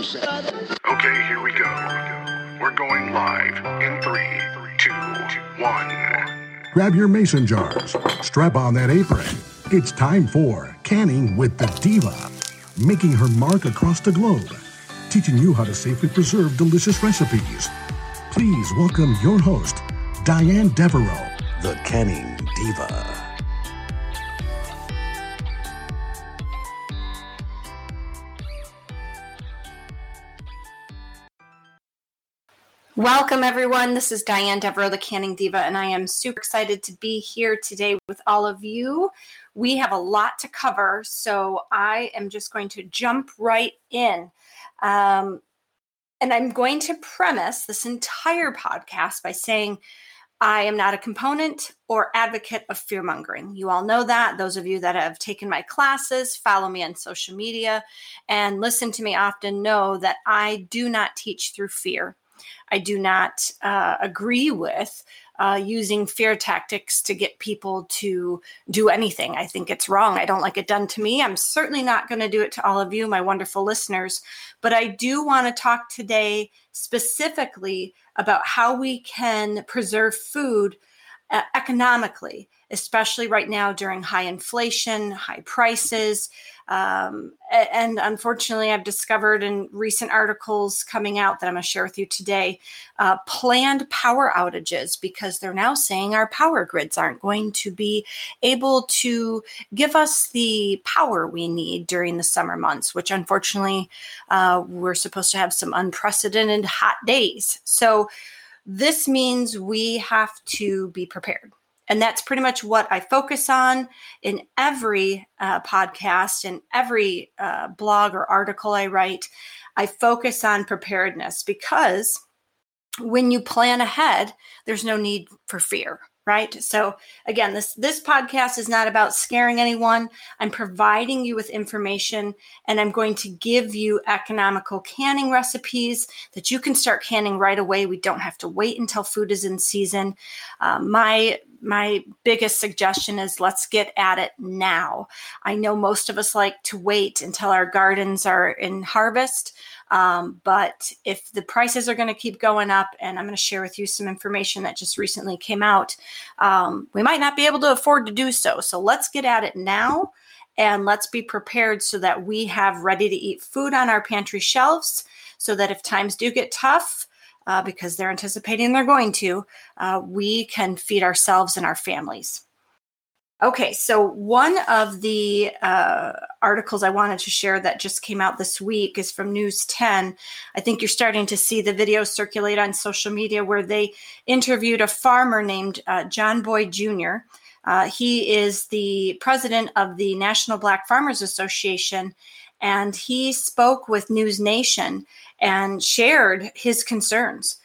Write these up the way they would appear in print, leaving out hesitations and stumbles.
Okay, here we go. We're going live in 3, 2, 1. Grab your mason jars, strap on that apron. It's time for Canning with the Diva, making her mark across the globe, teaching you how to safely preserve delicious recipes. Please welcome your host, Diane Devereaux, the Canning Diva. Welcome, everyone. This is Diane Devereaux, the Canning Diva, and I am super excited to be here today with all of you. We have a lot to cover, so I am just going to jump right in. And I'm going to premise this entire podcast by saying I am not a component or advocate of fear-mongering. You all know that. Those of you that have taken my classes, follow me on social media, and listen to me often know that I do not teach through fear. I do not agree with using fear tactics to get people to do anything. I think it's wrong. I don't like it done to me. I'm certainly not going to do it to all of you, my wonderful listeners. But I do want to talk today specifically about how we can preserve food economically, especially right now during high inflation, high prices. And unfortunately, I've discovered in recent articles coming out that I'm going to share with you today, planned power outages, because they're now saying our power grids aren't going to be able to give us the power we need during the summer months, which unfortunately, we're supposed to have some unprecedented hot days. So this means we have to be prepared. And that's pretty much what I focus on in every podcast, in every blog or article I write. I focus on preparedness because when you plan ahead, there's no need for fear, right? So again, this podcast is not about scaring anyone. I'm providing you with information, and I'm going to give you economical canning recipes that you can start canning right away. We don't have to wait until food is in season. My biggest suggestion is let's get at it now. I know most of us like to wait until our gardens are in harvest, but if the prices are going to keep going up, and I'm going to share with you some information that just recently came out, we might not be able to afford to do so. So let's get at it now, and let's be prepared so that we have ready to eat food on our pantry shelves, so that if times do get tough, because they're anticipating they're going to, we can feed ourselves and our families. Okay, so one of the articles I wanted to share that just came out this week is from News 10. I think you're starting to see the videos circulate on social media where they interviewed a farmer named John Boyd Jr. He is the president of the National Black Farmers Association, and he spoke with News Nation and shared his concerns.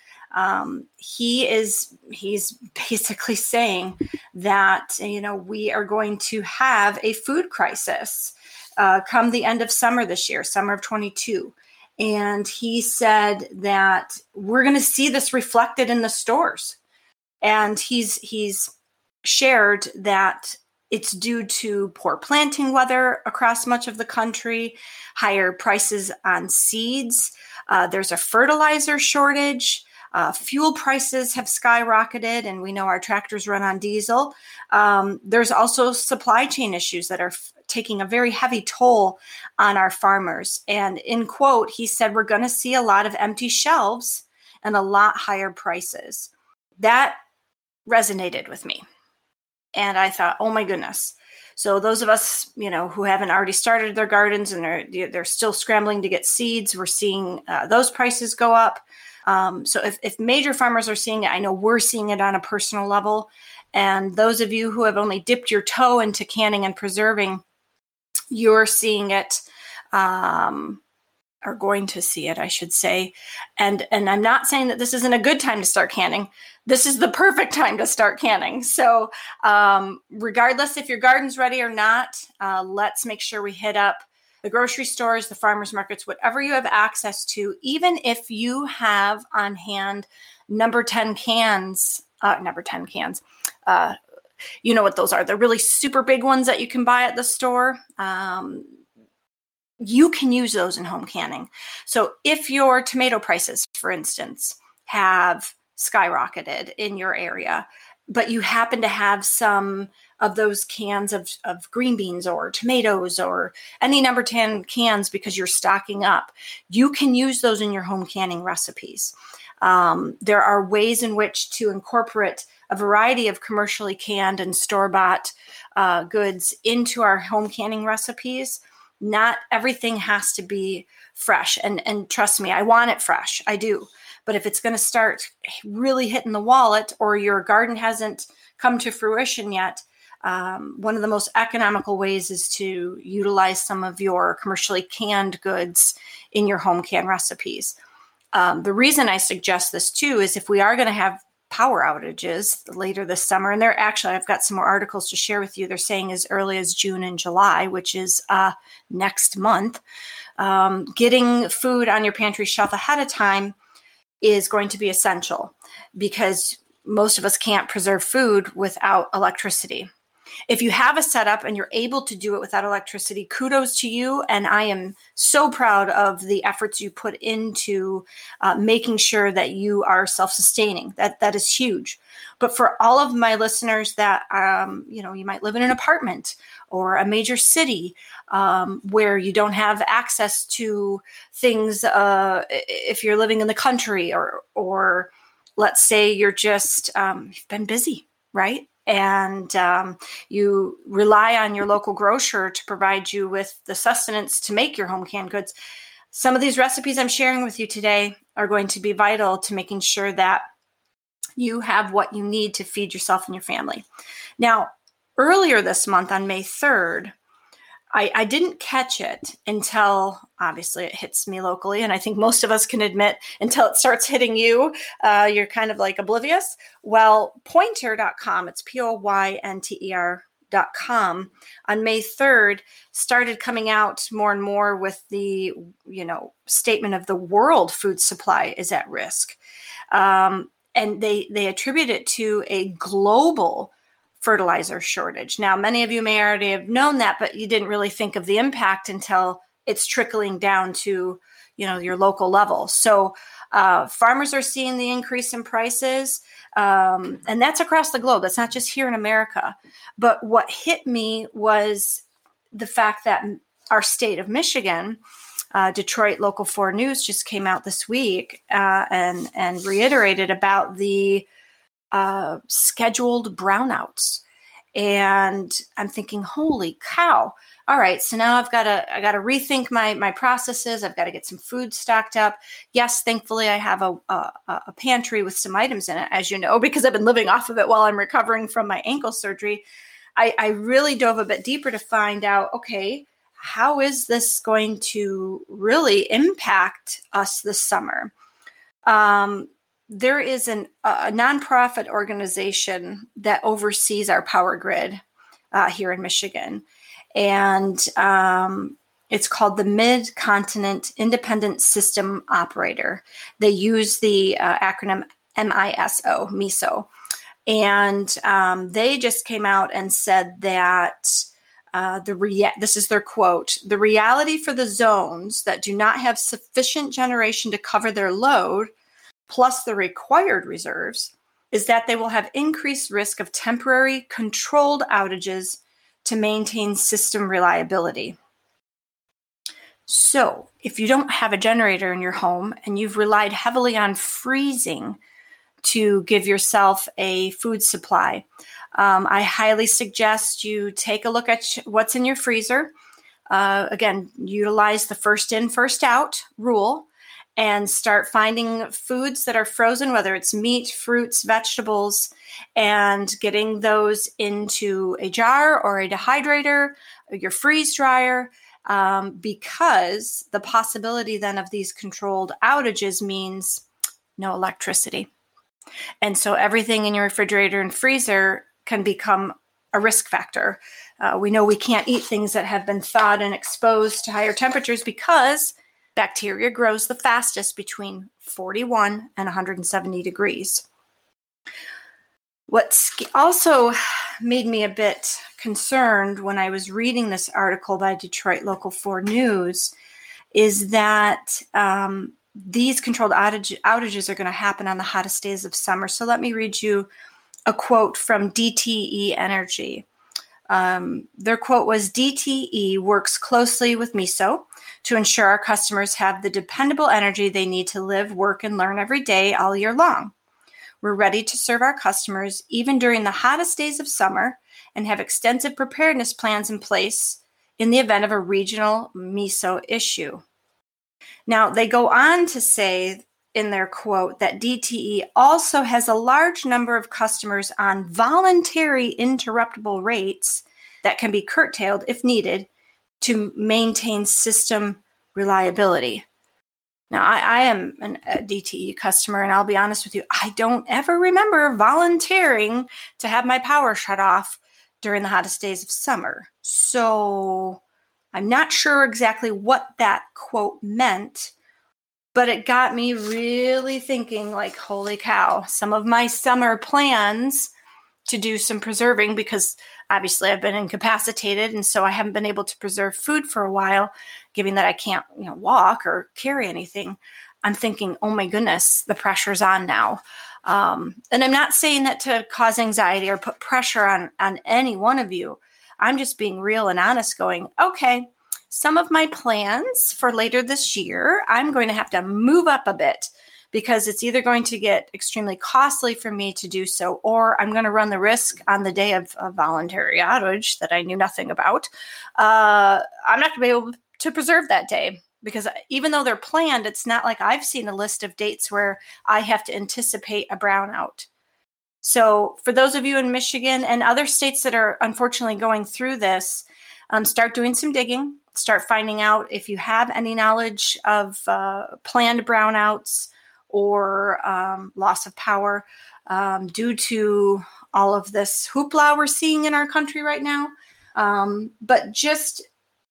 He's basically saying that, we are going to have a food crisis come the end of summer this year, summer of 22. And he said that we're going to see this reflected in the stores. And he's shared that it's due to poor planting weather across much of the country, higher prices on seeds. There's a fertilizer shortage. Fuel prices have skyrocketed, and we know our tractors run on diesel. There's also supply chain issues that are taking a very heavy toll on our farmers. And in quote, he said, we're going to see a lot of empty shelves and a lot higher prices. That resonated with me. And I thought, oh my goodness. So those of us, who haven't already started their gardens and they're still scrambling to get seeds, we're seeing those prices go up. So if major farmers are seeing it, I know we're seeing it on a personal level. And those of you who have only dipped your toe into canning and preserving, you're seeing it, are going to see it, I should say. And I'm not saying that this isn't a good time to start canning. This is the perfect time to start canning. So regardless if your garden's ready or not, let's make sure we hit up the grocery stores, the farmers markets, whatever you have access to, even if you have on hand number 10 cans. You know what those are. They're really super big ones that you can buy at the store. you can use those in home canning. So if your tomato prices, for instance, have skyrocketed in your area, but you happen to have some of those cans of green beans or tomatoes or any number 10 cans because you're stocking up, you can use those in your home canning recipes. There are ways in which to incorporate a variety of commercially canned and store-bought goods into our home canning recipes. Not everything has to be fresh. And trust me, I want it fresh. I do. But if it's going to start really hitting the wallet, or your garden hasn't come to fruition yet, one of the most economical ways is to utilize some of your commercially canned goods in your home can recipes. The reason I suggest this too is if we are going to have power outages later this summer, and I've got some more articles to share with you. They're saying as early as June and July, which is next month. Getting food on your pantry shelf ahead of time is going to be essential, because most of us can't preserve food without electricity. If you have a setup and you're able to do it without electricity, kudos to you. And I am so proud of the efforts you put into making sure that you are self-sustaining. That is huge. But for all of my listeners that, you might live in an apartment or a major city where you don't have access to things, if you're living in the country, or let's say you're just, you've been busy, right? And you rely on your local grocer to provide you with the sustenance to make your home canned goods. Some of these recipes I'm sharing with you today are going to be vital to making sure that you have what you need to feed yourself and your family. Now, earlier this month on May 3rd, I didn't catch it until, obviously, it hits me locally. And I think most of us can admit until it starts hitting you, you're kind of like oblivious. Well, Poynter.com, it's Poynter.com, on May 3rd started coming out more and more with the, statement of the world food supply is at risk. And they attribute it to a global fertilizer shortage. Now, many of you may already have known that, but you didn't really think of the impact until it's trickling down to, your local level. So farmers are seeing the increase in prices, and that's across the globe. That's not just here in America. But what hit me was the fact that our state of Michigan, Detroit Local 4 News just came out this week and reiterated about the scheduled brownouts. And I'm thinking, holy cow. All right. So now I got to rethink my processes. I've got to get some food stocked up. Yes. Thankfully I have a pantry with some items in it, as you know, because I've been living off of it while I'm recovering from my ankle surgery. I really dove a bit deeper to find out, okay, how is this going to really impact us this summer? There is a nonprofit organization that oversees our power grid here in Michigan, and it's called the Mid-Continent Independent System Operator. They use the acronym MISO, and they just came out and said that this is their quote: "The reality for the zones that do not have sufficient generation to cover their load, plus the required reserves, is that they will have increased risk of temporary controlled outages to maintain system reliability." So if you don't have a generator in your home and you've relied heavily on freezing to give yourself a food supply, I highly suggest you take a look at what's in your freezer. Again, utilize the first in, first out rule, and start finding foods that are frozen, whether it's meat, fruits, vegetables, and getting those into a jar or a dehydrator, or your freeze dryer, because the possibility then of these controlled outages means no electricity. And so everything in your refrigerator and freezer can become a risk factor. We know we can't eat things that have been thawed and exposed to higher temperatures because bacteria grows the fastest between 41 and 170 degrees. What's also made me a bit concerned when I was reading this article by Detroit Local 4 News is that these controlled outages are going to happen on the hottest days of summer. So let me read you a quote from DTE Energy. Their quote was, DTE works closely with MISO to ensure our customers have the dependable energy they need to live, work, and learn every day all year long. We're ready to serve our customers even during the hottest days of summer and have extensive preparedness plans in place in the event of a regional MISO issue. Now, they go on to say in their quote that DTE also has a large number of customers on voluntary interruptible rates that can be curtailed if needed to maintain system reliability. Now, I am a DTE customer, and I'll be honest with you, I don't ever remember volunteering to have my power shut off during the hottest days of summer. So I'm not sure exactly what that quote meant, but it got me really thinking, like, holy cow, some of my summer plans to do some preserving, because obviously I've been incapacitated, and so I haven't been able to preserve food for a while, given that I can't, walk or carry anything. I'm thinking, oh my goodness, the pressure's on now. And I'm not saying that to cause anxiety or put pressure on any one of you. I'm just being real and honest, going, okay, some of my plans for later this year, I'm going to have to move up a bit, because it's either going to get extremely costly for me to do so, or I'm going to run the risk on the day of a voluntary outage that I knew nothing about. I'm not going to be able to preserve that day, because even though they're planned, it's not like I've seen a list of dates where I have to anticipate a brownout. So for those of you in Michigan and other states that are unfortunately going through this, start doing some digging, start finding out if you have any knowledge of planned brownouts or loss of power due to all of this hoopla we're seeing in our country right now. But just,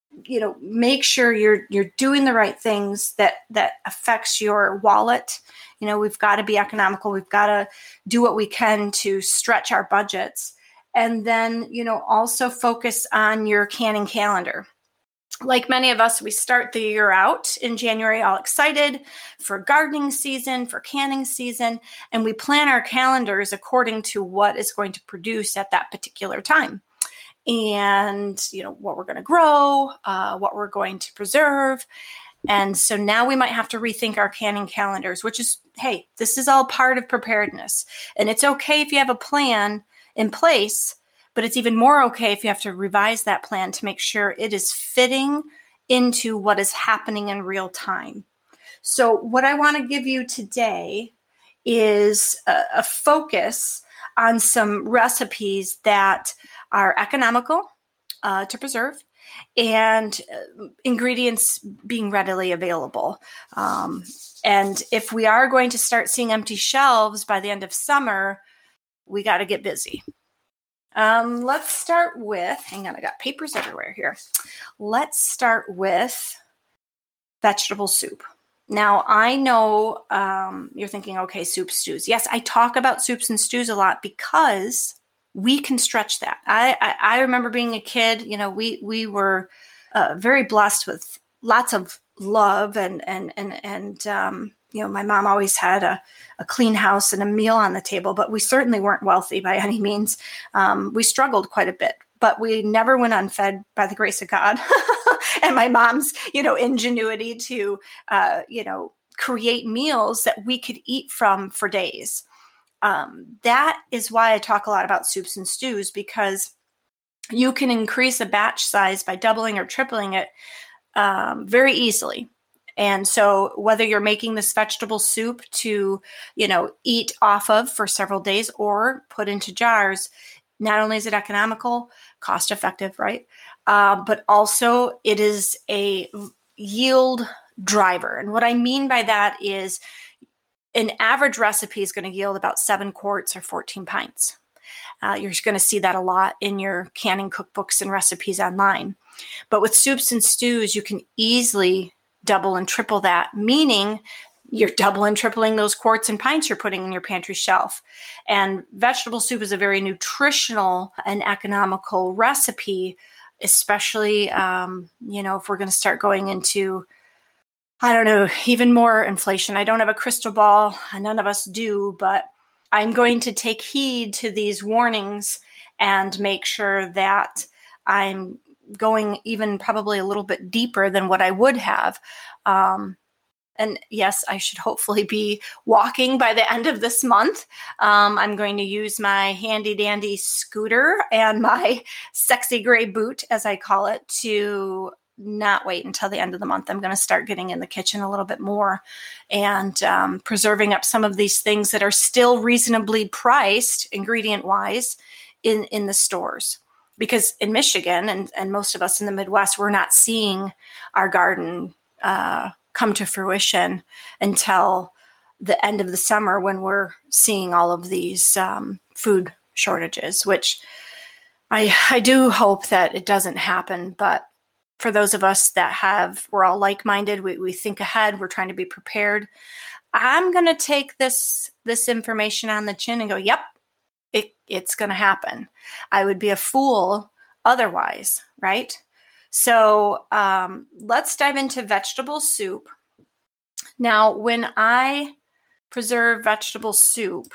make sure you're doing the right things that affects your wallet. We've got to be economical. We've got to do what we can to stretch our budgets. And then, also focus on your canning calendar. Like many of us, we start the year out in January all excited for gardening season, for canning season, and we plan our calendars according to what is going to produce at that particular time. And, what we're going to grow, what we're going to preserve. And so now we might have to rethink our canning calendars, which is, hey, this is all part of preparedness. And it's okay if you have a plan in place, but it's even more okay if you have to revise that plan to make sure it is fitting into what is happening in real time. So what I want to give you today is a focus on some recipes that are economical to preserve and ingredients being readily available. And if we are going to start seeing empty shelves by the end of summer, we got to get busy. Let's start with, hang on, I got papers everywhere here. Let's start with vegetable soup. Now, I know you're thinking, okay, soup, stews. Yes, I talk about soups and stews a lot because we can stretch that. I remember being a kid, we were very blessed with lots of love and my mom always had a clean house and a meal on the table, but we certainly weren't wealthy by any means. We struggled quite a bit, but we never went unfed by the grace of God and my mom's, ingenuity to, create meals that we could eat from for days. That is why I talk a lot about soups and stews, because you can increase a batch size by doubling or tripling it very easily. And so whether you're making this vegetable soup to, eat off of for several days or put into jars, not only is it economical, cost effective, right? But also it is a yield driver. And what I mean by that is an average recipe is going to yield about 7 quarts or 14 pints. You're going to see that a lot in your canning cookbooks and recipes online. But with soups and stews, you can easily double and triple that, meaning you're doubling, tripling those quarts and pints you're putting in your pantry shelf. And vegetable soup is a very nutritional and economical recipe, especially, if we're going to start going into, I don't know, even more inflation. I don't have a crystal ball, and none of us do, but I'm going to take heed to these warnings and make sure that I'm going even probably a little bit deeper than what I would have. And yes, I should hopefully be walking by the end of this month. I'm going to use my handy dandy scooter and my sexy gray boot, as I call it, to not wait until the end of the month. I'm going to start getting in the kitchen a little bit more and preserving up some of these things that are still reasonably priced, ingredient-wise, in the stores. Because in Michigan and most of us in the Midwest, we're not seeing our garden come to fruition until the end of the summer, when we're seeing all of these food shortages, which I do hope that it doesn't happen. But for those of us that we're all like-minded, we think ahead, we're trying to be prepared. I'm going to take this information on the chin and go, yep, it's going to happen. I would be a fool otherwise, right? So let's dive into vegetable soup. Now, when I preserve vegetable soup,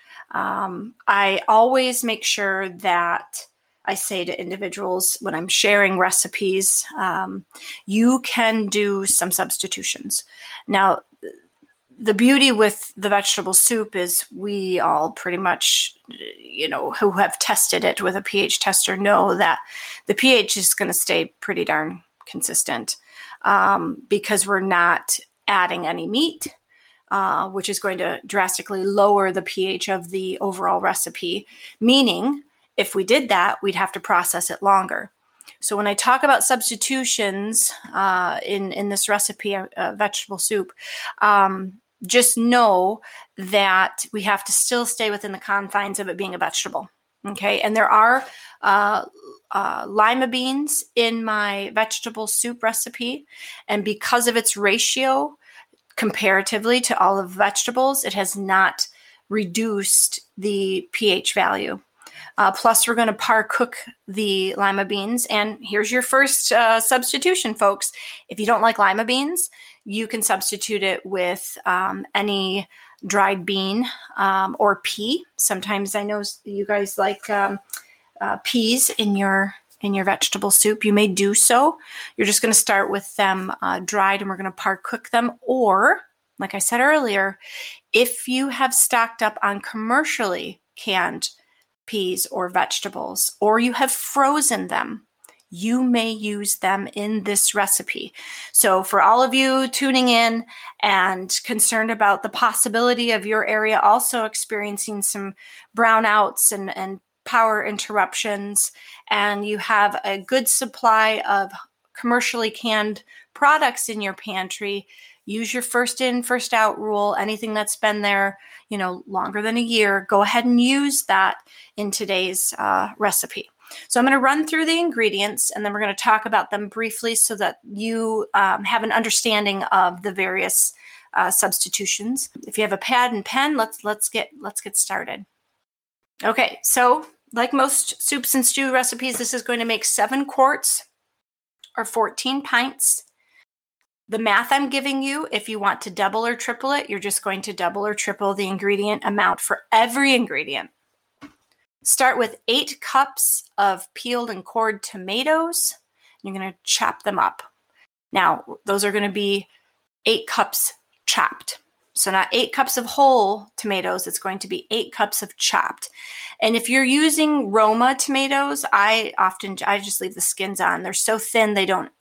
I always make sure that I say to individuals when I'm sharing recipes, you can do some substitutions. Now, the beauty with the vegetable soup is we all pretty much, who have tested it with a pH tester know that the pH is going to stay pretty darn consistent because we're not adding any meat, which is going to drastically lower the pH of the overall recipe. Meaning, if we did that, we'd have to process it longer. So when I talk about substitutions in this recipe, vegetable soup, just know that we have to still stay within the confines of it being a vegetable. Okay. And there are lima beans in my vegetable soup recipe. And because of its ratio comparatively to all of vegetables, it has not reduced the pH value. Plus, we're going to par cook the lima beans. And here's your first substitution, folks. If you don't like lima beans, you can substitute it with any dried bean or pea. Sometimes I know you guys like peas in your vegetable soup. You may do so. You're just going to start with them dried, and we're going to par cook them. Or, like I said earlier, if you have stocked up on commercially canned peas or vegetables, or you have frozen them, you may use them in this recipe. So for all of you tuning in and concerned about the possibility of your area also experiencing some brownouts and power interruptions, and you have a good supply of commercially canned products in your pantry, use your first in, first out rule. Anything that's been there, longer than a year, go ahead and use that in today's recipe. So I'm going to run through the ingredients, and then we're going to talk about them briefly so that you have an understanding of the various substitutions. If you have a pad and pen, let's get started. Okay, so like most soups and stew recipes, this is going to make 7 quarts or 14 pints. The math I'm giving you, if you want to double or triple it, you're just going to double or triple the ingredient amount for every ingredient. Start with 8 cups of peeled and cored tomatoes. You're going to chop them up. Now, those are going to be 8 cups chopped. So not 8 cups of whole tomatoes, it's going to be 8 cups of chopped. And if you're using Roma tomatoes, I just leave the skins on. They're so thin, they don't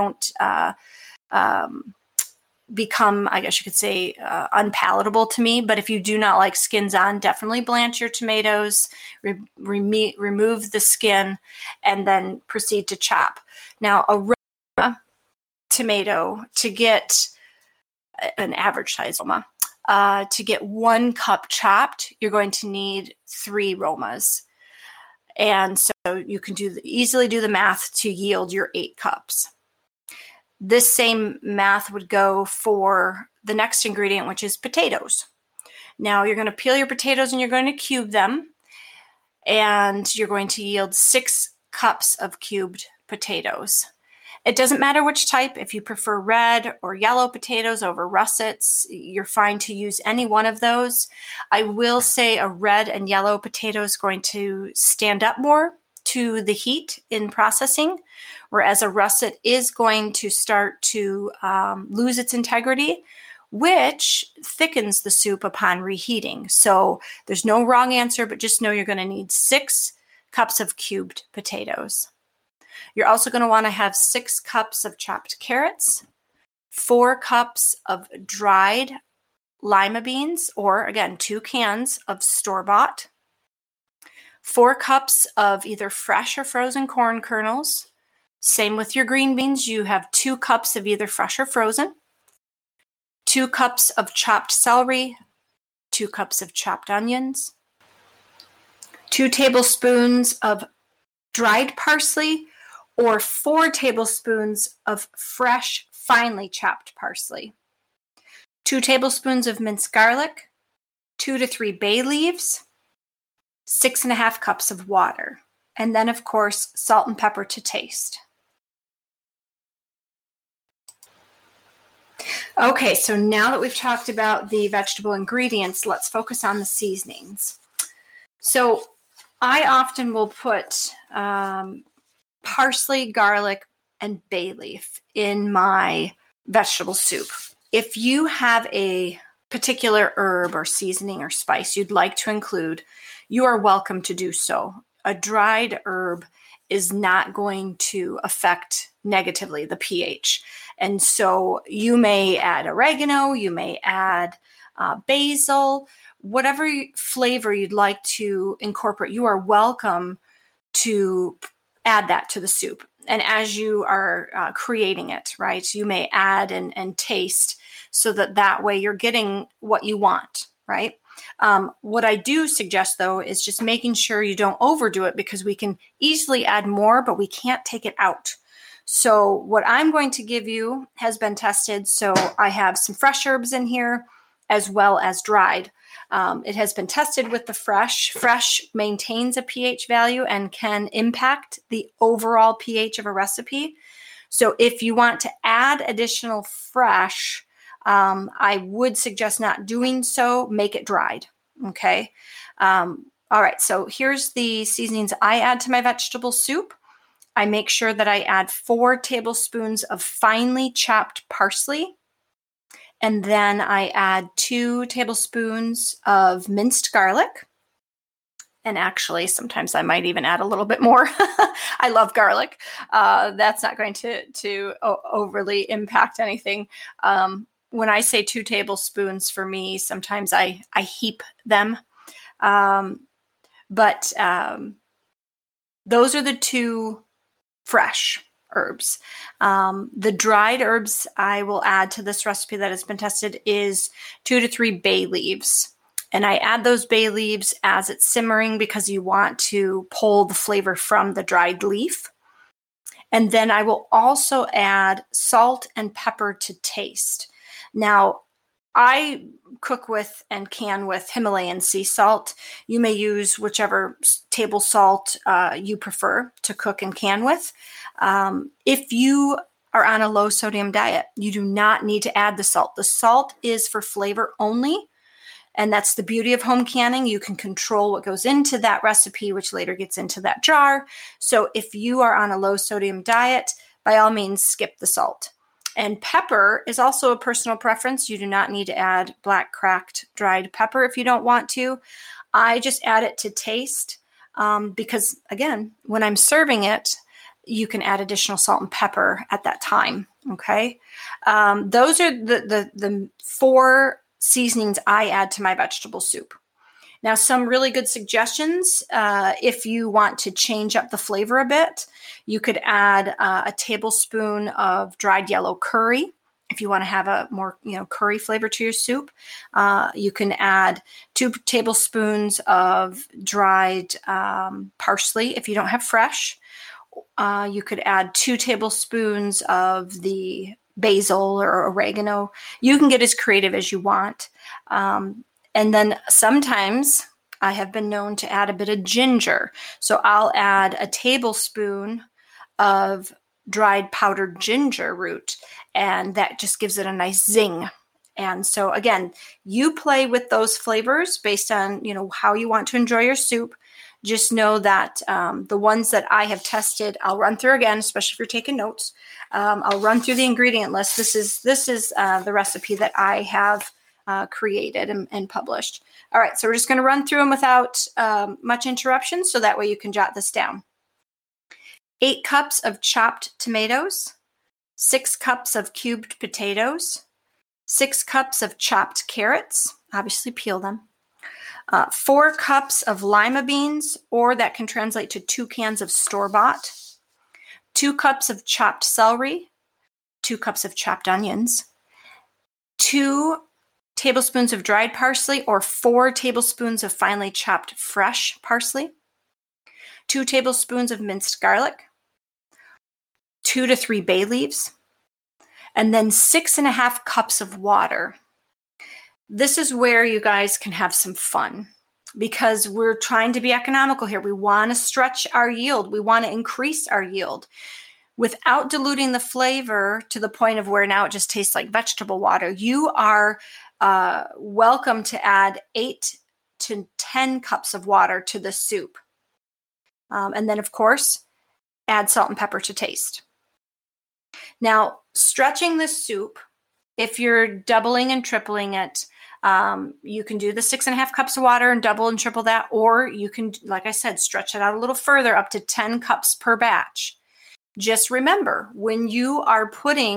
become, I guess you could say, unpalatable to me. But if you do not like skins on, definitely blanch your tomatoes, remove the skin, and then proceed to chop. Now, a Roma tomato, to get an average size Roma, to get 1 cup chopped, you're going to need 3 Romas. And so you can easily do the math to yield your 8 cups. This same math would go for the next ingredient, which is potatoes. Now you're going to peel your potatoes and you're going to cube them, and you're going to yield 6 cups of cubed potatoes. It doesn't matter which type. If you prefer red or yellow potatoes over russets, you're fine to use any one of those. I will say a red and yellow potato is going to stand up more to the heat in processing, whereas a russet is going to start to lose its integrity, which thickens the soup upon reheating. So there's no wrong answer, but just know you're going to need 6 cups of cubed potatoes. You're also going to want to have 6 cups of chopped carrots, 4 cups of dried lima beans, or again, 2 cans of store-bought, 4 cups of either fresh or frozen corn kernels. Same with your green beans. You have 2 cups of either fresh or frozen, 2 cups of chopped celery, 2 cups of chopped onions, 2 tablespoons of dried parsley, or 4 tablespoons of fresh, finely chopped parsley, 2 tablespoons of minced garlic, 2 to 3 bay leaves, 6.5 cups of water, and then, of course, salt and pepper to taste. Okay, so now that we've talked about the vegetable ingredients, let's focus on the seasonings. So I often will put parsley, garlic, and bay leaf in my vegetable soup. If you have a particular herb or seasoning or spice you'd like to include, you are welcome to do so. A dried herb is not going to affect negatively the pH. And so you may add oregano, you may add basil, whatever flavor you'd like to incorporate, you are welcome to add that to the soup. And as you are creating it, right, you may add and taste so that way you're getting what you want, right? What I do suggest, though, is just making sure you don't overdo it, because we can easily add more, but we can't take it out. So what I'm going to give you has been tested. So I have some fresh herbs in here as well as dried. It has been tested with the fresh. Fresh maintains a pH value and can impact the overall pH of a recipe. So if you want to add additional fresh, I would suggest not doing so. Make it dried. Okay. All right. So here's the seasonings I add to my vegetable soup. I make sure that I add 4 tablespoons of finely chopped parsley. And then I add 2 tablespoons of minced garlic. And actually, sometimes I might even add a little bit more. I love garlic. That's not going to overly impact anything. When I say 2 tablespoons for me, sometimes I heap them. But those are the 2 fresh herbs. The dried herbs I will add to this recipe that has been tested is 2 to 3 bay leaves. And I add those bay leaves as it's simmering because you want to pull the flavor from the dried leaf. And then I will also add salt and pepper to taste. Now, I cook with and can with Himalayan sea salt. You may use whichever table salt you prefer to cook and can with. If you are on a low sodium diet, you do not need to add the salt. The salt is for flavor only. And that's the beauty of home canning. You can control what goes into that recipe, which later gets into that jar. So if you are on a low sodium diet, by all means, skip the salt. And pepper is also a personal preference. You do not need to add black cracked dried pepper if you don't want to. I just add it to taste because, again, when I'm serving it, you can add additional salt and pepper at that time. Okay. Those are the 4 seasonings I add to my vegetable soup. Now, some really good suggestions. If you want to change up the flavor a bit, you could add a tablespoon of dried yellow curry. If you want to have a more, curry flavor to your soup, you can add 2 tablespoons of dried parsley if you don't have fresh, You could add 2 tablespoons of the basil or oregano. You can get as creative as you want. And then sometimes I have been known to add a bit of ginger. So I'll add a tablespoon of dried powdered ginger root, and that just gives it a nice zing. And so again, you play with those flavors based on, how you want to enjoy your soup. Just know that the ones that I have tested, I'll run through again, especially if you're taking notes. I'll run through the ingredient list. This is the recipe that I have created and published. All right, so we're just going to run through them without much interruption, so that way you can jot this down. 8 cups of chopped tomatoes, 6 cups of cubed potatoes, 6 cups of chopped carrots, obviously peel them, 4 cups of lima beans, or that can translate to 2 cans of store-bought, 2 cups of chopped celery, 2 cups of chopped onions, 2 tablespoons of dried parsley, or 4 tablespoons of finely chopped fresh parsley, 2 tablespoons of minced garlic, 2 to 3 bay leaves, and then 6.5 cups of water. This is where you guys can have some fun, because we're trying to be economical here. We want to stretch our yield. We want to increase our yield without diluting the flavor to the point of where now it just tastes like vegetable water. You are welcome to add 8 to 10 cups of water to the soup. And then, of course, add salt and pepper to taste. Now, stretching this soup, if you're doubling and tripling it, you can do the 6.5 cups of water and double and triple that, or you can, like I said, stretch it out a little further, up to 10 cups per batch. Just remember, when you are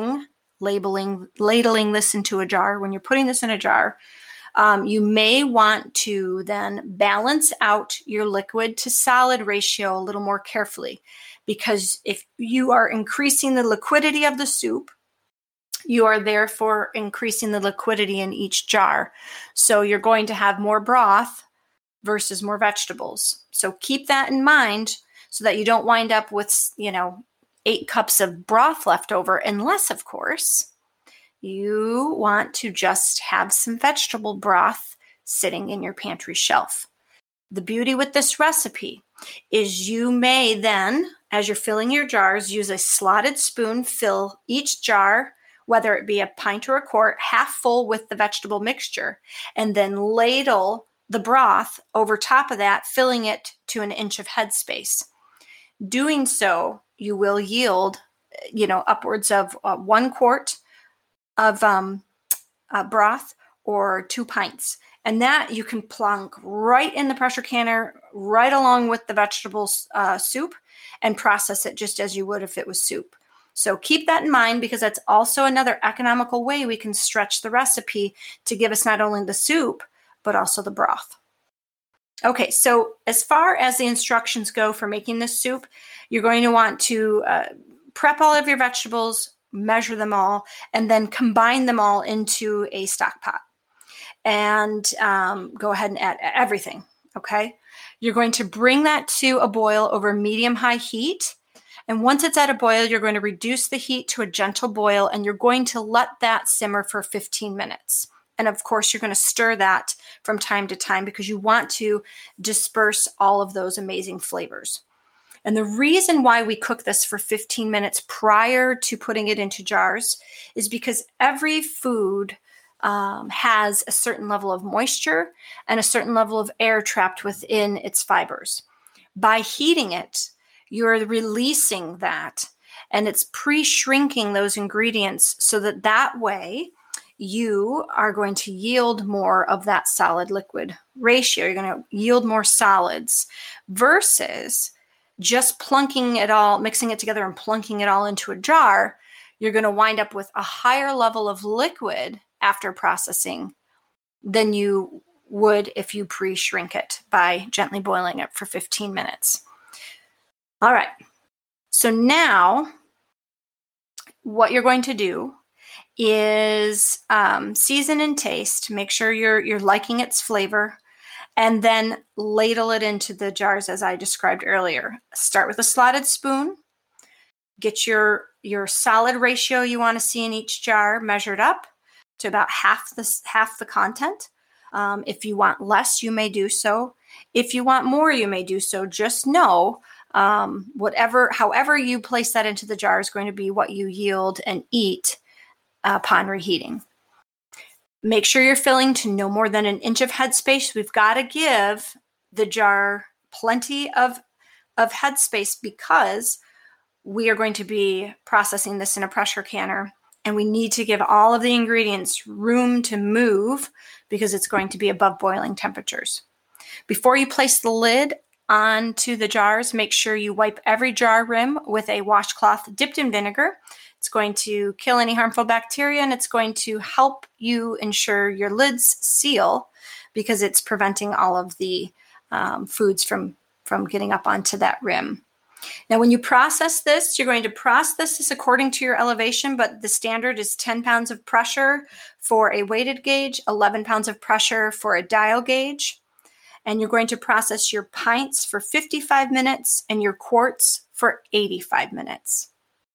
ladling this into a jar, when you're putting this in a jar, you may want to then balance out your liquid to solid ratio a little more carefully, because if you are increasing the liquidity of the soup, you are therefore increasing the liquidity in each jar. So you're going to have more broth versus more vegetables. So keep that in mind so that you don't wind up with, 8 cups of broth left over, unless, of course, you want to just have some vegetable broth sitting in your pantry shelf. The beauty with this recipe is you may then, as you're filling your jars, use a slotted spoon, fill each jar, whether it be a pint or a quart, half full with the vegetable mixture, and then ladle the broth over top of that, filling it to an inch of headspace. Doing so, you will yield, upwards of 1 quart of broth or 2 pints. And that you can plunk right in the pressure canner, right along with the vegetable soup, and process it just as you would if it was soup. So keep that in mind, because that's also another economical way we can stretch the recipe to give us not only the soup, but also the broth. Okay, so as far as the instructions go for making this soup, you're going to want to prep all of your vegetables, measure them all, and then combine them all into a stock pot. And go ahead and add everything, okay? You're going to bring that to a boil over medium-high heat. And once it's at a boil, you're going to reduce the heat to a gentle boil, and you're going to let that simmer for 15 minutes. And of course, you're going to stir that from time to time, because you want to disperse all of those amazing flavors. And the reason why we cook this for 15 minutes prior to putting it into jars is because every food has a certain level of moisture and a certain level of air trapped within its fibers. By heating it, you're releasing that, and it's pre-shrinking those ingredients so that way you are going to yield more of that solid liquid ratio. You're going to yield more solids versus just plunking it all, mixing it together and plunking it all into a jar. You're going to wind up with a higher level of liquid after processing than you would if you pre-shrink it by gently boiling it for 15 minutes. All right. So now what you're going to do is season and taste. Make sure you're liking its flavor, and then ladle it into the jars as I described earlier. Start with a slotted spoon, get your solid ratio you want to see in each jar measured up to about half the content. If you want less, you may do so. If you want more, you may do so. Just know however you place that into the jar is going to be what you yield and eat upon reheating. Make sure you're filling to no more than 1 inch of headspace. We've got to give the jar plenty of headspace because we are going to be processing this in a pressure canner, and we need to give all of the ingredients room to move because it's going to be above boiling temperatures. Before you place the lid onto the jars, make sure you wipe every jar rim with a washcloth dipped in vinegar. It's going to kill any harmful bacteria, and it's going to help you ensure your lids seal because it's preventing all of the foods from getting up onto that rim. Now, when you process this, you're going to process this according to your elevation, but the standard is 10 pounds of pressure for a weighted gauge, 11 pounds of pressure for a dial gauge. And you're going to process your pints for 55 minutes and your quarts for 85 minutes.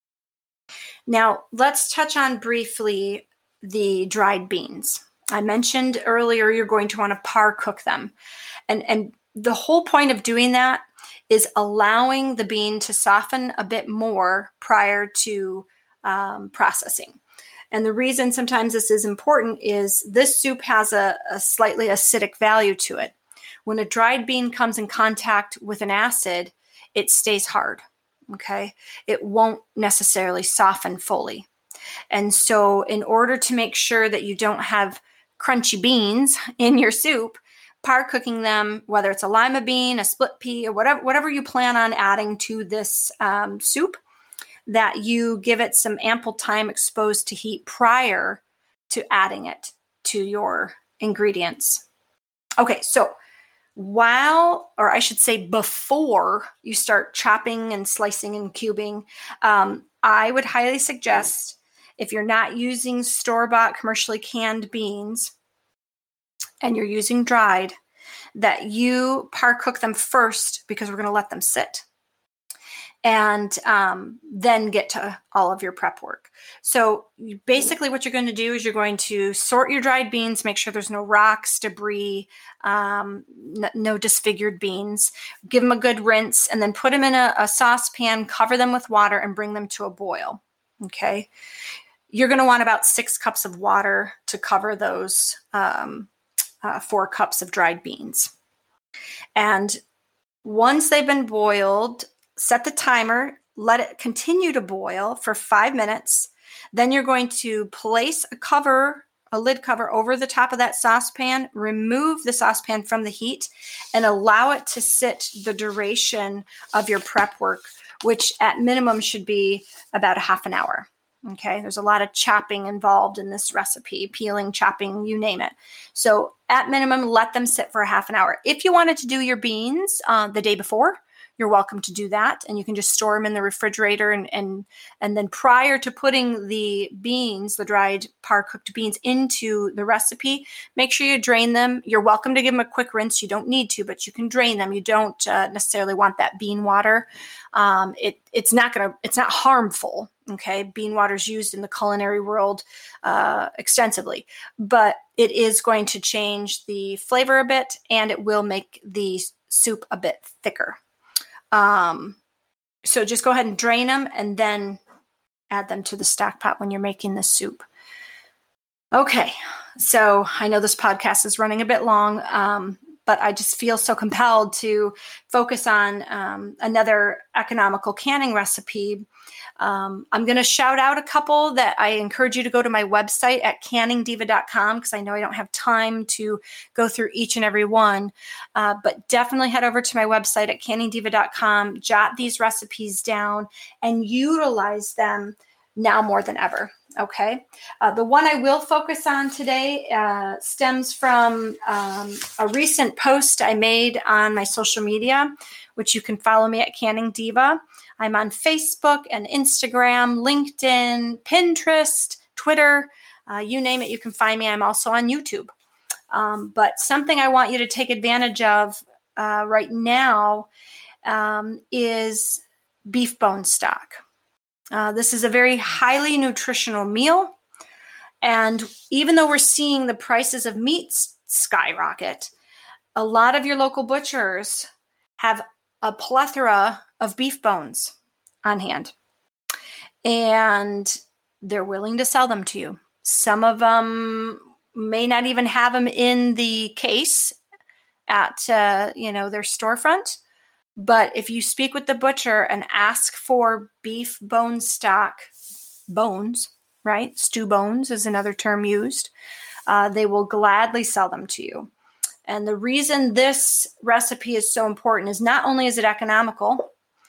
Now, let's touch on briefly the dried beans. I mentioned earlier you're going to want to par cook them. And the whole point of doing that is allowing the bean to soften a bit more prior to processing. And the reason sometimes this is important is this soup has a slightly acidic value to it. When a dried bean comes in contact with an acid, it stays hard, okay? It won't necessarily soften fully. And so in order to make sure that you don't have crunchy beans in your soup, par cooking them, whether it's a lima bean, a split pea, or whatever you plan on adding to this soup, that you give it some ample time exposed to heat prior to adding it to your ingredients. Okay, so before you start chopping and slicing and cubing, I would highly suggest, if you're not using store-bought commercially canned beans and you're using dried, that you par cook them first because we're going to let them sit. And then get to all of your prep work. So basically what you're going to do is you're going to sort your dried beans, make sure there's no rocks, debris, no disfigured beans. Give them a good rinse and then put them in a saucepan, cover them with water, and bring them to a boil. Okay. You're going to want about 6 cups of water to cover those 4 cups of dried beans. And once they've been boiled, set the timer, let it continue to boil for 5 minutes. Then you're going to place a lid cover over the top of that saucepan, remove the saucepan from the heat, and allow it to sit the duration of your prep work, which at minimum should be about a half an hour. Okay, there's a lot of chopping involved in this recipe, peeling, chopping, you name it. So at minimum, let them sit for a half an hour. If you wanted to do your beans the day before, you're welcome to do that. And you can just store them in the refrigerator. And then prior to putting the beans, the dried par cooked beans, into the recipe, make sure you drain them. You're welcome to give them a quick rinse. You don't need to, but you can drain them. You don't necessarily want that bean water. It's not harmful. Okay. Bean water is used in the culinary world extensively, but it is going to change the flavor a bit, and it will make the soup a bit thicker. So just go ahead and drain them and then add them to the stock pot when you're making this soup. Okay. So I know this podcast is running a bit long, but I just feel so compelled to focus on another economical canning recipe. I'm going to shout out a couple that I encourage you to go to my website at canningdiva.com, because I know I don't have time to go through each and every one, but definitely head over to my website at canningdiva.com, jot these recipes down, and utilize them now more than ever. Okay. The one I will focus on today stems from a recent post I made on my social media, which you can follow me at Canning Diva. I'm on Facebook and Instagram, LinkedIn, Pinterest, Twitter, you name it, you can find me. I'm also on YouTube. But something I want you to take advantage of right now is beef bone stock. This is a very highly nutritional meal. And even though we're seeing the prices of meats skyrocket, a lot of your local butchers have a plethora of beef bones on hand. And they're willing to sell them to you. Some of them may not even have them in the case at their storefront. But if you speak with the butcher and ask for beef bone stock, bones, right? Stew bones is another term used. They will gladly sell them to you. And the reason this recipe is so important is not only is it economical,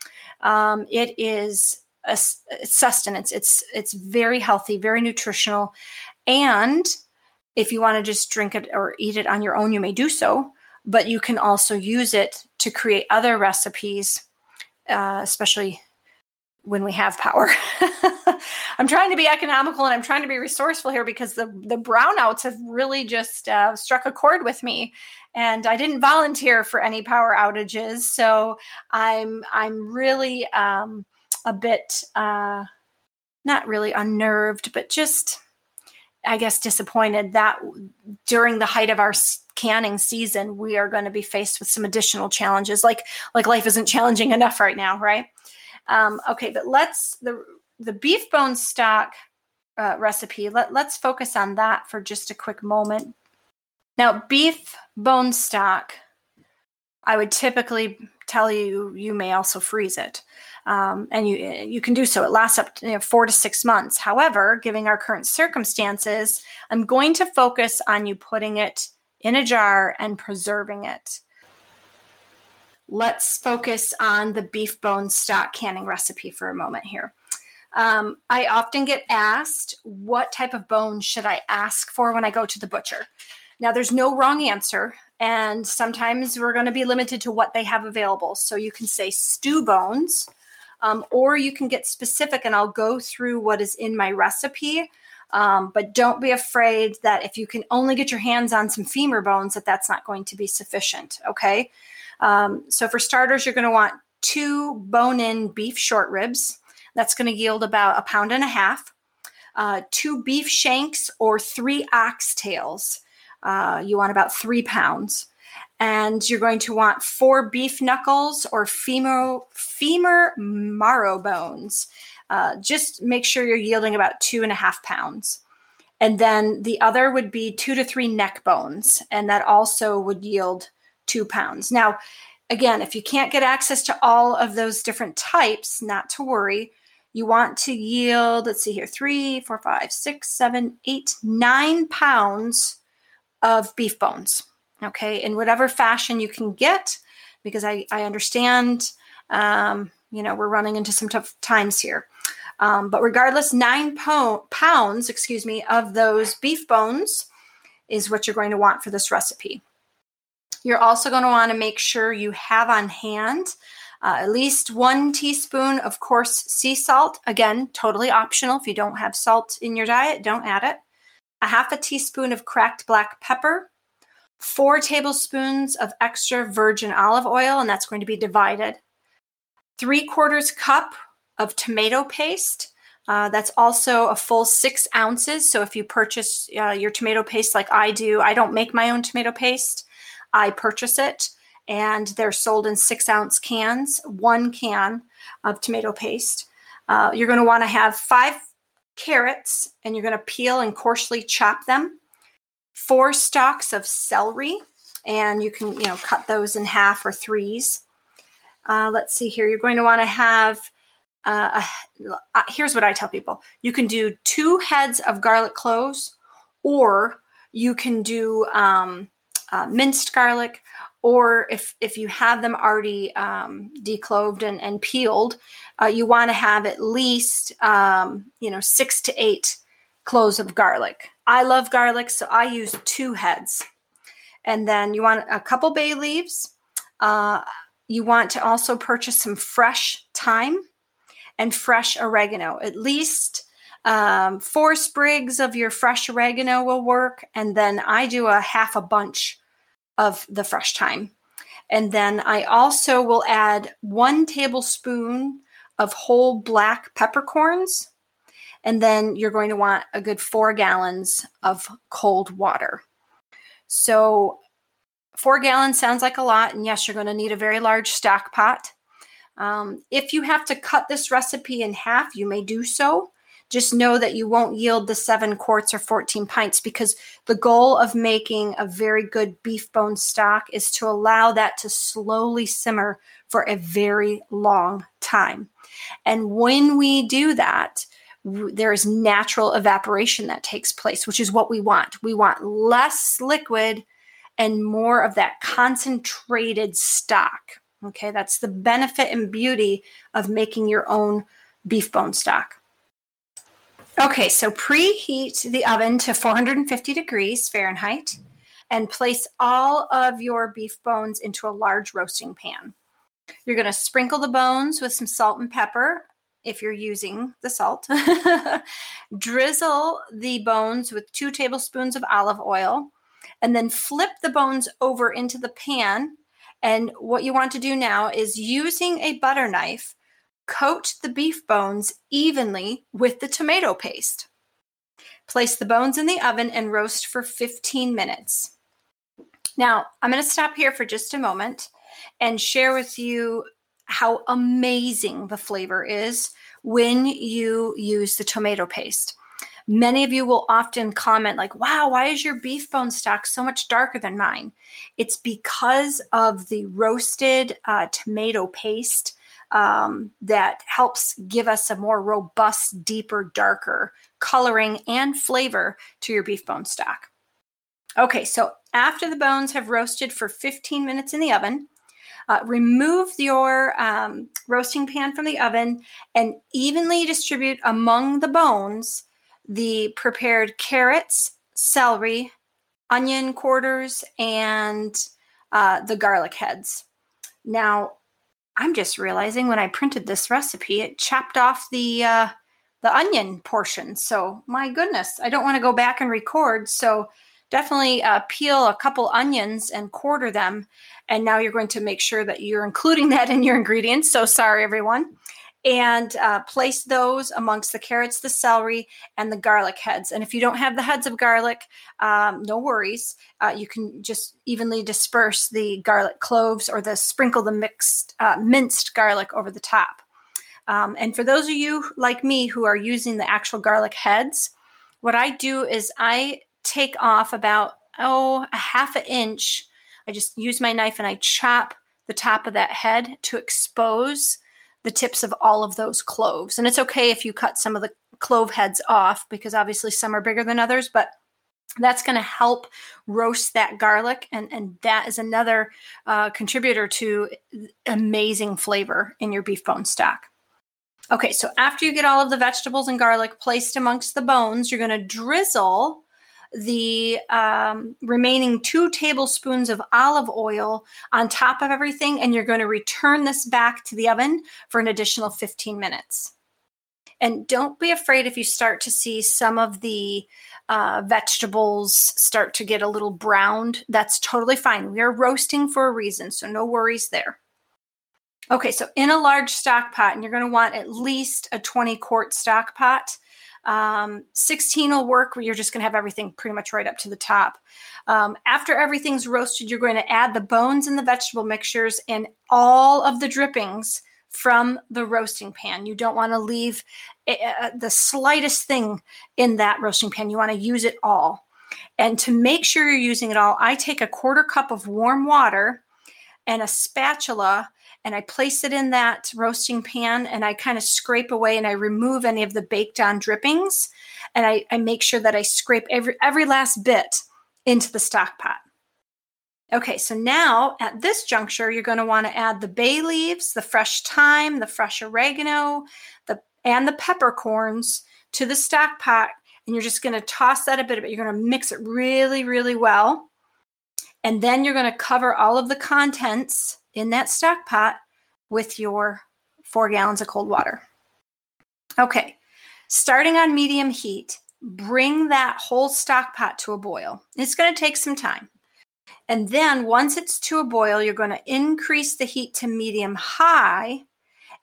it is sustenance. It's very healthy, very nutritional. And if you want to just drink it or eat it on your own, you may do so. But you can also use it to create other recipes, especially when we have power. I'm trying to be economical and I'm trying to be resourceful here because the brownouts have really just struck a chord with me. And I didn't volunteer for any power outages. So I'm really a bit, not really unnerved, but just, I guess, disappointed that during the height of our canning season, we are going to be faced with some additional challenges. Like life isn't challenging enough right now, right? Okay, but the beef bone stock recipe, let's focus on that for just a quick moment. Now, beef bone stock, I would typically tell you may also freeze it. And you can do so. It lasts up to 4 to 6 months. However, given our current circumstances, I'm going to focus on you putting it in a jar and preserving it. Let's focus on the beef bone stock canning recipe for a moment here. I often get asked, what type of bone should I ask for when I go to the butcher? Now, there's no wrong answer, and sometimes we're going to be limited to what they have available. So you can say stew bones, or you can get specific, and I'll go through what is in my recipe. But don't be afraid that if you can only get your hands on some femur bones, that's not going to be sufficient, okay? So for starters, you're going to want 2 bone-in beef short ribs. That's going to yield about 1.5 pounds. 2 beef shanks or 3 oxtails. You want about 3 pounds. And you're going to want 4 beef knuckles or femur marrow bones. Just make sure you're yielding about 2.5 pounds. And then the other would be 2 to 3 neck bones. And that also would yield 2 pounds. Now, again, if you can't get access to all of those different types, not to worry. You want to yield, let's see here, 3, 4, 5, 6, 7, 8, 9 pounds of beef bones. Okay, in whatever fashion you can get, because I understand, we're running into some tough times here. But regardless, 9 pounds, of those beef bones is what you're going to want for this recipe. You're also going to want to make sure you have on hand at least 1 teaspoon of coarse sea salt. Again, totally optional. If you don't have salt in your diet, don't add it. 1/2 teaspoon of cracked black pepper. 4 tablespoons of extra virgin olive oil, and that's going to be divided. 3/4 cup of tomato paste. That's also a full 6 ounces. So if you purchase your tomato paste like I do, I don't make my own tomato paste. I purchase it, and they're sold in 6-ounce cans, 1 can of tomato paste. You're going to want to have 5 carrots, and you're going to peel and coarsely chop them. 4 stalks of celery, and you can, cut those in half or 3s. Let's see here. You're going to want to have, here's what I tell people. You can do 2 heads of garlic cloves, or you can do minced garlic, or if you have them already decloved and peeled, you want to have at least 6 to 8 cloves of garlic. I love garlic, so I use 2 heads. And then you want a couple bay leaves. You want to also purchase some fresh thyme and fresh oregano. At least 4 sprigs of your fresh oregano will work. And then I do a half a bunch of the fresh thyme. And then I also will add 1 tablespoon of whole black peppercorns. And then you're going to want a good 4 gallons of cold water. So 4 gallons sounds like a lot. And yes, you're going to need a very large stock pot. If you have to cut this recipe in half, you may do so. Just know that you won't yield the 7 quarts or 14 pints, because the goal of making a very good beef bone stock is to allow that to slowly simmer for a very long time. And when we do that, there is natural evaporation that takes place, which is what we want. We want less liquid and more of that concentrated stock. Okay, that's the benefit and beauty of making your own beef bone stock. Okay, so preheat the oven to 450 degrees Fahrenheit and place all of your beef bones into a large roasting pan. You're going to sprinkle the bones with some salt and pepper if you're using the salt. Drizzle the bones with 2 tablespoons of olive oil, and then flip the bones over into the pan. And what you want to do now is, using a butter knife, coat the beef bones evenly with the tomato paste. Place the bones in the oven and roast for 15 minutes. Now, I'm going to stop here for just a moment and share with you how amazing the flavor is when you use the tomato paste. Many of you will often comment like, wow, why is your beef bone stock so much darker than mine? It's because of the roasted tomato paste that helps give us a more robust, deeper, darker coloring and flavor to your beef bone stock. Okay, so after the bones have roasted for 15 minutes in the oven, remove your roasting pan from the oven and evenly distribute among the bones the prepared carrots, celery, onion quarters, and the garlic heads. Now, I'm just realizing when I printed this recipe, it chopped off the onion portion. So my goodness, I don't want to go back and record. So definitely peel a couple onions and quarter them. And now you're going to make sure that you're including that in your ingredients. So sorry, everyone. And place those amongst the carrots, the celery, and the garlic heads. And if you don't have the heads of garlic, no worries. You can just evenly disperse the garlic cloves or sprinkle the minced garlic over the top. And for those of you like me who are using the actual garlic heads, what I do is I take off about, a half an inch. I just use my knife and I chop the top of that head to expose the tips of all of those cloves. And it's okay if you cut some of the clove heads off, because obviously some are bigger than others, but that's going to help roast that garlic. And that is another contributor to amazing flavor in your beef bone stock. Okay, so after you get all of the vegetables and garlic placed amongst the bones, you're going to drizzle the remaining 2 tablespoons of olive oil on top of everything, and you're going to return this back to the oven for an additional 15 minutes. And don't be afraid if you start to see some of the vegetables start to get a little browned. That's totally fine. We are roasting for a reason, so no worries there. Okay, so in a large stock pot, and you're going to want at least a 20-quart stock pot. 16 will work, where you're just going to have everything pretty much right up to the top. After everything's roasted, you're going to add the bones and the vegetable mixtures and all of the drippings from the roasting pan. You don't want to leave the slightest thing in that roasting pan. You want to use it all. And to make sure you're using it all, I take a 1/4 cup of warm water and a spatula, and I place it in that roasting pan, and I kind of scrape away and I remove any of the baked on drippings. And I make sure that I scrape every last bit into the stock pot. Okay, so now at this juncture, you're going to want to add the bay leaves, the fresh thyme, the fresh oregano, and the peppercorns to the stock pot. And you're just going to toss that a bit. You're going to mix it really, really well. And then you're going to cover all of the contents in that stock pot with your 4 gallons of cold water. Okay, starting on medium heat, bring that whole stock pot to a boil. It's going to take some time. And then once it's to a boil, you're going to increase the heat to medium high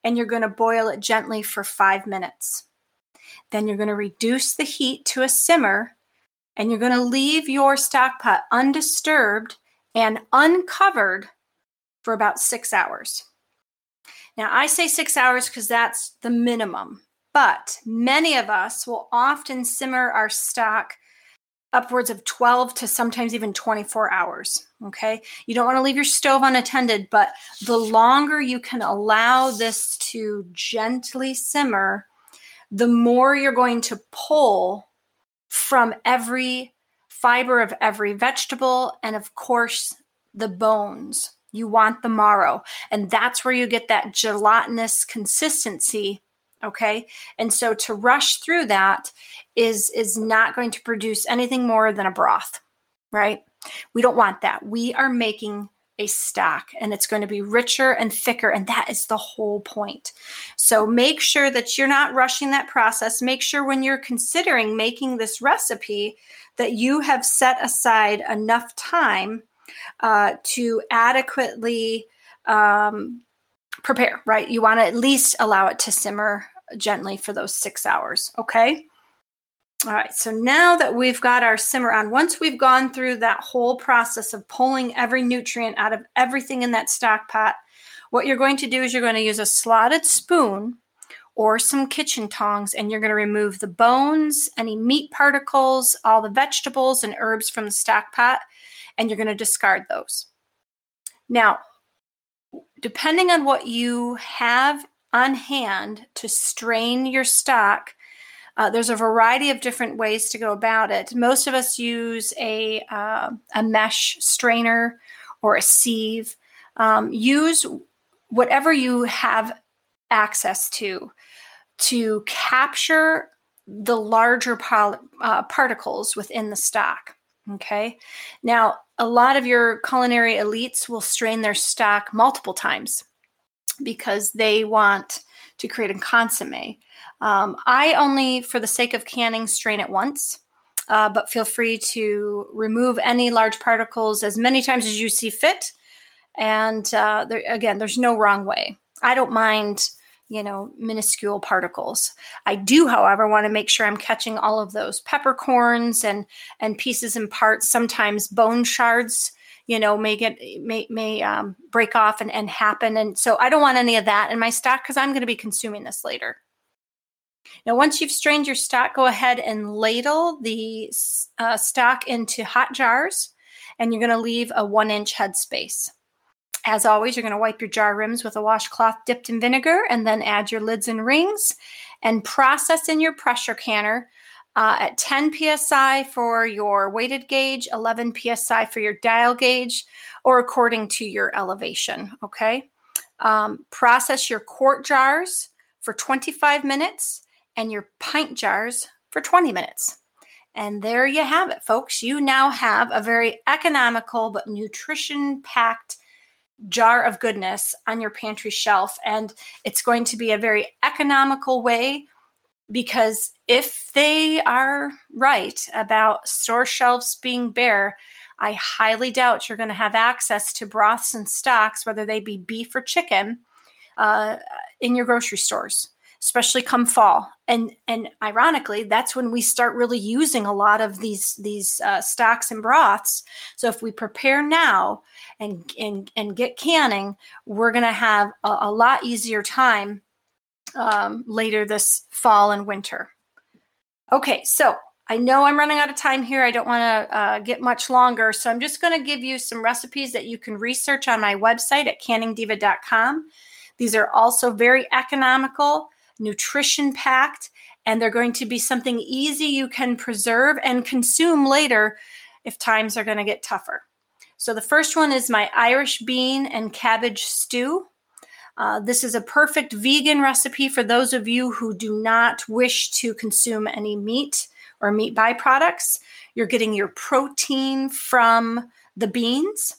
and you're going to boil it gently for 5 minutes. Then you're going to reduce the heat to a simmer, and you're going to leave your stock pot undisturbed and uncovered for about 6 hours. Now, I say 6 hours because that's the minimum, but many of us will often simmer our stock upwards of 12 to sometimes even 24 hours, okay? You don't want to leave your stove unattended, but the longer you can allow this to gently simmer, the more you're going to pull from every fiber of every vegetable and, of course, the bones. You want the marrow, and that's where you get that gelatinous consistency, okay? And so to rush through that is not going to produce anything more than a broth, right? We don't want that. We are making a stock, and it's going to be richer and thicker, and that is the whole point. So make sure that you're not rushing that process. Make sure when you're considering making this recipe that you have set aside enough time to adequately prepare, right? You want to at least allow it to simmer gently for those 6 hours, okay? All right, so now that we've got our simmer on, once we've gone through that whole process of pulling every nutrient out of everything in that stock pot, what you're going to do is you're going to use a slotted spoon or some kitchen tongs, and you're going to remove the bones, any meat particles, all the vegetables and herbs from the stock pot, and you're going to discard those. Now, depending on what you have on hand to strain your stock, there's a variety of different ways to go about it. Most of us use a mesh strainer or a sieve. Use whatever you have access to capture the larger particles within the stock. Okay. Now, a lot of your culinary elites will strain their stock multiple times because they want to create a consommé. I only, for the sake of canning, strain it once, but feel free to remove any large particles as many times as you see fit. And there's no wrong way. I don't mind, minuscule particles. I do, however, want to make sure I'm catching all of those peppercorns and pieces and parts. Sometimes bone shards, may break off and happen. And so I don't want any of that in my stock because I'm going to be consuming this later. Now, once you've strained your stock, go ahead and ladle the stock into hot jars, and you're going to leave a 1-inch headspace. As always, you're going to wipe your jar rims with a washcloth dipped in vinegar, and then add your lids and rings, and process in your pressure canner at 10 psi for your weighted gauge, 11 psi for your dial gauge, or according to your elevation, okay? Process your quart jars for 25 minutes and your pint jars for 20 minutes. And there you have it, folks. You now have a very economical but nutrition-packed jar of goodness on your pantry shelf. And it's going to be a very economical way, because if they are right about store shelves being bare, I highly doubt you're going to have access to broths and stocks, whether they be beef or chicken, in your grocery stores, especially come fall. And ironically, that's when we start really using a lot of these stocks and broths. So if we prepare now and get canning, we're going to have a lot easier time later this fall and winter. Okay, so I know I'm running out of time here. I don't want to get much longer, so I'm just going to give you some recipes that you can research on my website at canningdiva.com. These are also very economical, nutrition-packed, and they're going to be something easy you can preserve and consume later if times are going to get tougher. So the first one is my Irish bean and cabbage stew. This is a perfect vegan recipe for those of you who do not wish to consume any meat or meat byproducts. You're getting your protein from the beans.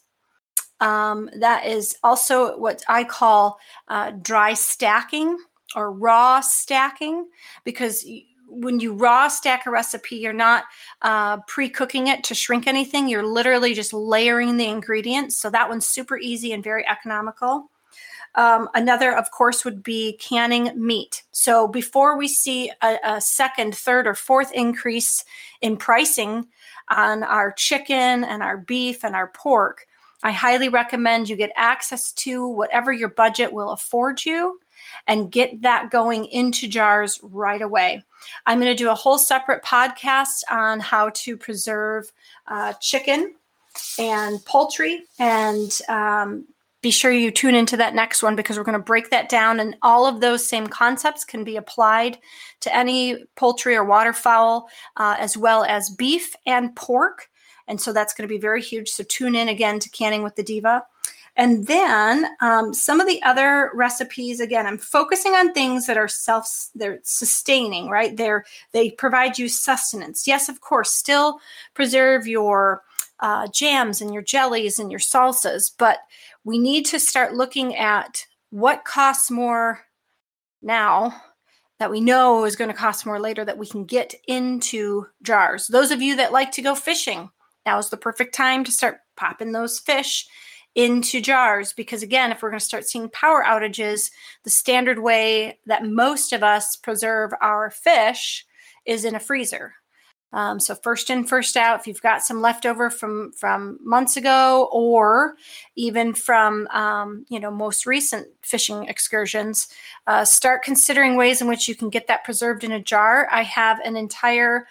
That is also what I call dry stacking or raw stacking, because when you raw stack a recipe, you're not pre-cooking it to shrink anything. You're literally just layering the ingredients. So that one's super easy and very economical. Another, of course, would be canning meat. So before we see a second, third, or fourth increase in pricing on our chicken and our beef and our pork, I highly recommend you get access to whatever your budget will afford you and get that going into jars right away. I'm going to do a whole separate podcast on how to preserve chicken and poultry, and be sure you tune into that next one, because we're going to break that down, and all of those same concepts can be applied to any poultry or waterfowl, as well as beef and pork. And so that's going to be very huge. So tune in again to Canning with the Diva. And then some of the other recipes, again, I'm focusing on things that are they're sustaining, right? They provide you sustenance. Yes, of course, still preserve your jams and your jellies and your salsas, but we need to start looking at what costs more now that we know is going to cost more later, that we can get into jars. Those of you that like to go fishing, now is the perfect time to start popping those fish into jars, because again, if we're going to start seeing power outages, the standard way that most of us preserve our fish is in a freezer. So first in, first out. If you've got some leftover from months ago, or even from most recent fishing excursions, start considering ways in which you can get that preserved in a jar. I have an entire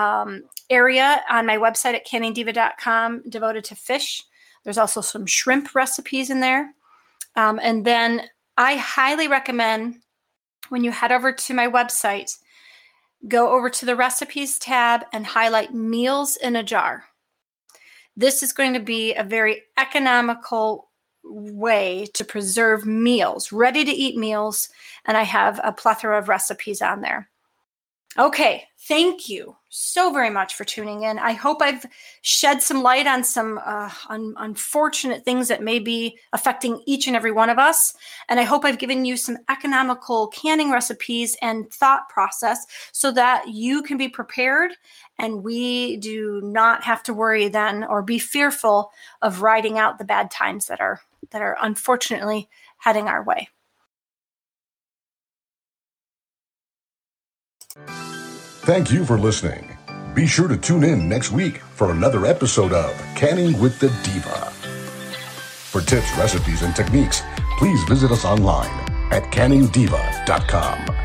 area on my website at canningdiva.com devoted to fish. There's also some shrimp recipes in there. And then I highly recommend, when you head over to my website, go over to the recipes tab and highlight meals in a jar. This is going to be a very economical way to preserve meals, ready to eat meals. And I have a plethora of recipes on there. Okay, thank you so very much for tuning in. I hope I've shed some light on some unfortunate things that may be affecting each and every one of us. And I hope I've given you some economical canning recipes and thought process so that you can be prepared and we do not have to worry then or be fearful of riding out the bad times that are unfortunately heading our way. Thank you for listening. Be sure to tune in next week for another episode of Canning with the Diva. For tips, recipes, and techniques, please visit us online at canningdiva.com.